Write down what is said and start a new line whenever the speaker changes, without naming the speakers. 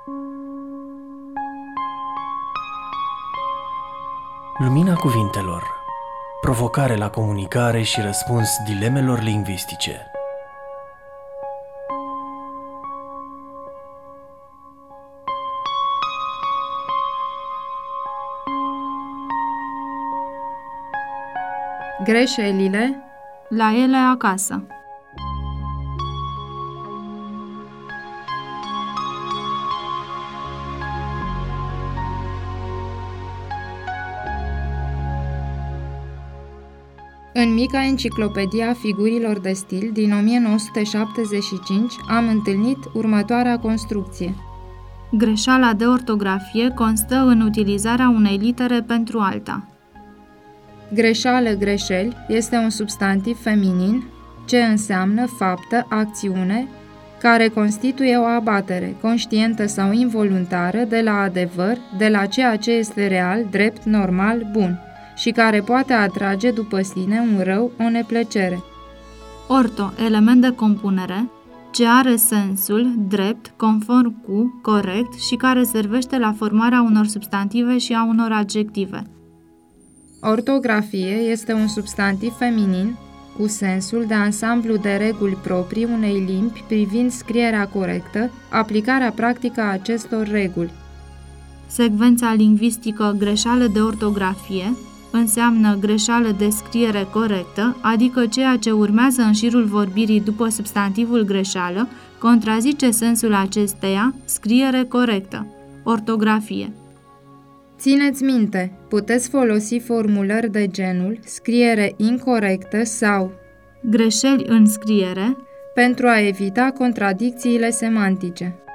Lumina cuvintelor. Provocare la comunicare și răspuns dilemelor lingvistice.
Greșelile la ele acasă. În mica enciclopedie a figurilor de stil din 1975 am întâlnit următoarea construcție.
Greșeala de ortografie constă în utilizarea unei litere pentru alta.
Greșeală, greșeli este un substantiv feminin ce înseamnă faptă, acțiune, care constituie o abatere, conștientă sau involuntară, de la adevăr, de la ceea ce este real, drept, normal, bun, și care poate atrage după sine un rău, o neplăcere.
Orto, element de compunere, ce are sensul drept, conform cu, corect și care servește la formarea unor substantive și a unor adjective.
Ortografie este un substantiv feminin cu sensul de ansamblu de reguli proprii unei limbi privind scrierea corectă, aplicarea practică a acestor reguli.
Secvența lingvistică greșeală de ortografie înseamnă greșeală de scriere corectă, adică ceea ce urmează în șirul vorbirii după substantivul greșeală contrazice sensul acesteia, scriere corectă, ortografie.
Țineți minte, puteți folosi formulări de genul scriere incorectă sau
greșeli în scriere
pentru a evita contradicțiile semantice.